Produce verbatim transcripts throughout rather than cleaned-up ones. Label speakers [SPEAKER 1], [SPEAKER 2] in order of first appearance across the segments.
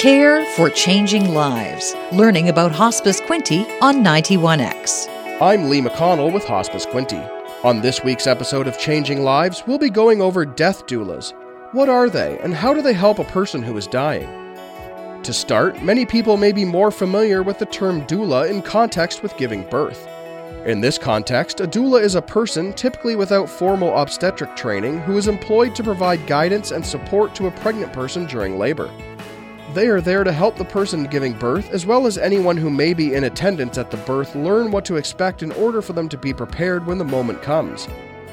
[SPEAKER 1] Care for Changing Lives. Learning about Hospice Quinte on ninety-one X.
[SPEAKER 2] I'm Lee McConnell with Hospice Quinte. On this week's episode of Changing Lives, we'll be going over death doulas. What are they, and how do they help a person who is dying? To start, many people may be more familiar with the term doula in context with giving birth. In this context, a doula is a person, typically without formal obstetric training, who is employed to provide guidance and support to a pregnant person during labor. They are there to help the person giving birth, as well as anyone who may be in attendance at the birth, learn what to expect in order for them to be prepared when the moment comes.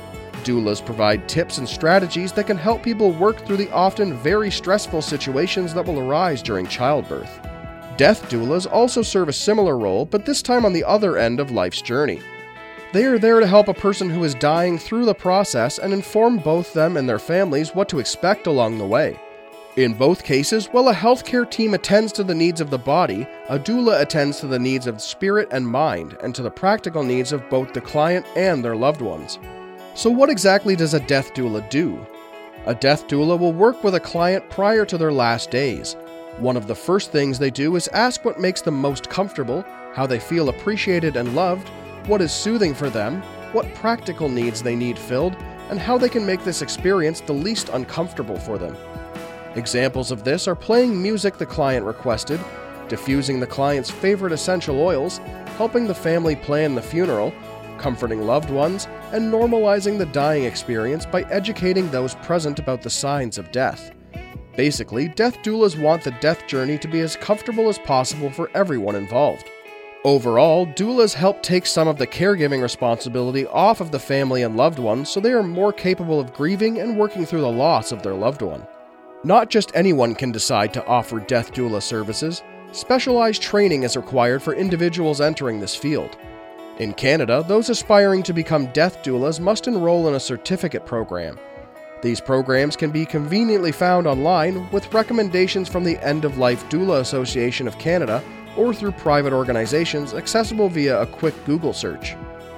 [SPEAKER 2] Doulas provide tips and strategies that can help people work through the often very stressful situations that will arise during childbirth. Death doulas also serve a similar role, but this time on the other end of life's journey. They are there to help a person who is dying through the process and inform both them and their families what to expect along the way. In both cases, while a healthcare team attends to the needs of the body, a doula attends to the needs of spirit and mind, and to the practical needs of both the client and their loved ones. So what exactly does a death doula do? A death doula will work with a client prior to their last days. One of the first things they do is ask what makes them most comfortable, how they feel appreciated and loved, what is soothing for them, what practical needs they need filled, and how they can make this experience the least uncomfortable for them. Examples of this are playing music the client requested, diffusing the client's favorite essential oils, helping the family plan the funeral, comforting loved ones, and normalizing the dying experience by educating those present about the signs of death. Basically, death doulas want the death journey to be as comfortable as possible for everyone involved. Overall, doulas help take some of the caregiving responsibility off of the family and loved ones so they are more capable of grieving and working through the loss of their loved one. Not just anyone can decide to offer death doula services. Specialized training is required for individuals entering this field. In Canada, those aspiring to become death doulas must enroll in a certificate program. These programs can be conveniently found online with recommendations from the End of Life Doula Association of Canada or through private organizations accessible via a quick Google search.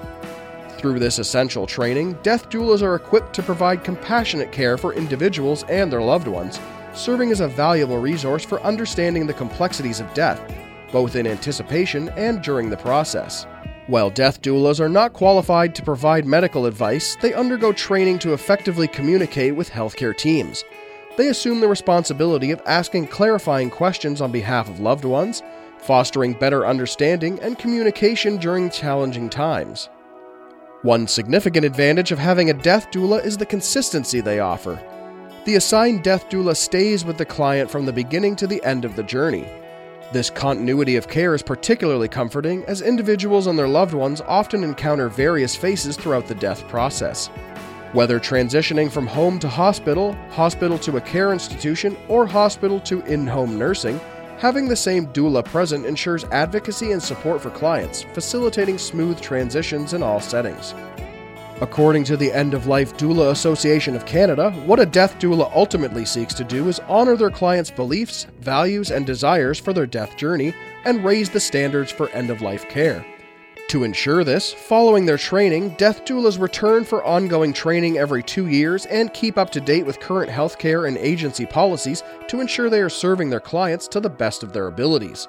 [SPEAKER 2] Through this essential training, death doulas are equipped to provide compassionate care for individuals and their loved ones, serving as a valuable resource for understanding the complexities of death, both in anticipation and during the process. While death doulas are not qualified to provide medical advice, they undergo training to effectively communicate with healthcare teams. They assume the responsibility of asking clarifying questions on behalf of loved ones, fostering better understanding and communication during challenging times. One significant advantage of having a death doula is the consistency they offer. The assigned death doula stays with the client from the beginning to the end of the journey. This continuity of care is particularly comforting as individuals and their loved ones often encounter various phases throughout the death process. Whether transitioning from home to hospital, hospital to a care institution, or hospital to in-home nursing, having the same doula present ensures advocacy and support for clients, facilitating smooth transitions in all settings. According to the End of Life Doula Association of Canada, what a death doula ultimately seeks to do is honor their clients' beliefs, values, and desires for their death journey and raise the standards for end-of-life care. To ensure this, following their training, death doulas return for ongoing training every two years and keep up to date with current healthcare and agency policies to ensure they are serving their clients to the best of their abilities.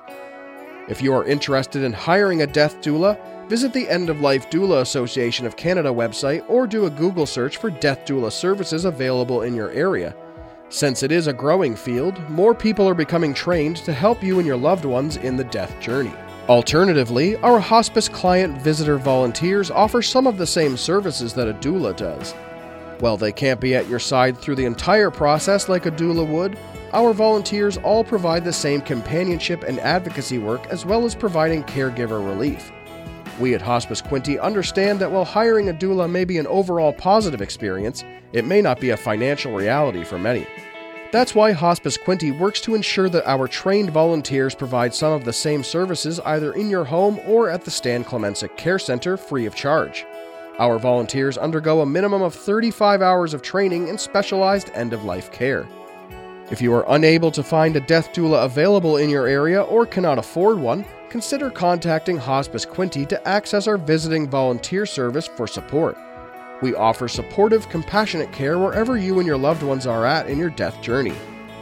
[SPEAKER 2] If you are interested in hiring a death doula, visit the End of Life Doula Association of Canada website or do a Google search for death doula services available in your area. Since it is a growing field, more people are becoming trained to help you and your loved ones in the death journey. Alternatively, our hospice client visitor volunteers offer some of the same services that a doula does. While they can't be at your side through the entire process like a doula would, our volunteers all provide the same companionship and advocacy work as well as providing caregiver relief. We at Hospice Quinte understand that while hiring a doula may be an overall positive experience, it may not be a financial reality for many. That's why Hospice Quinte works to ensure that our trained volunteers provide some of the same services either in your home or at the Stan Klemensic Care Center free of charge. Our volunteers undergo a minimum of thirty-five hours of training in specialized end-of-life care. If you are unable to find a death doula available in your area or cannot afford one, consider contacting Hospice Quinte to access our visiting volunteer service for support. We offer supportive, compassionate care wherever you and your loved ones are at in your death journey.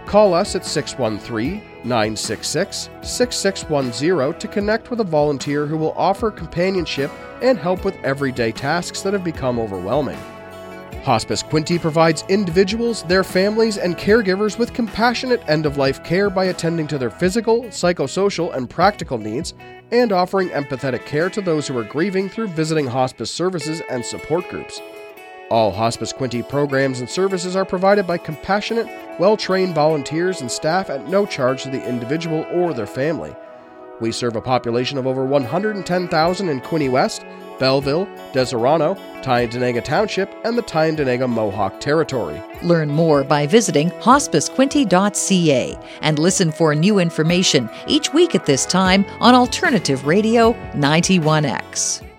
[SPEAKER 2] Call us at six one three, nine six six, six six one zero to connect with a volunteer who will offer companionship and help with everyday tasks that have become overwhelming. Hospice Quinte provides individuals, their families, and caregivers with compassionate end-of-life care by attending to their physical, psychosocial, and practical needs, and offering empathetic care to those who are grieving through visiting hospice services and support groups. All Hospice Quinte programs and services are provided by compassionate, well-trained volunteers and staff at no charge to the individual or their family. We serve a population of over one hundred ten thousand in Quinte West, Belleville, Deserano, Tyendinaga Township, and the Tyendinaga Mohawk Territory.
[SPEAKER 1] Learn more by visiting hospice quinte dot c a and listen for new information each week at this time on Alternative Radio ninety-one X.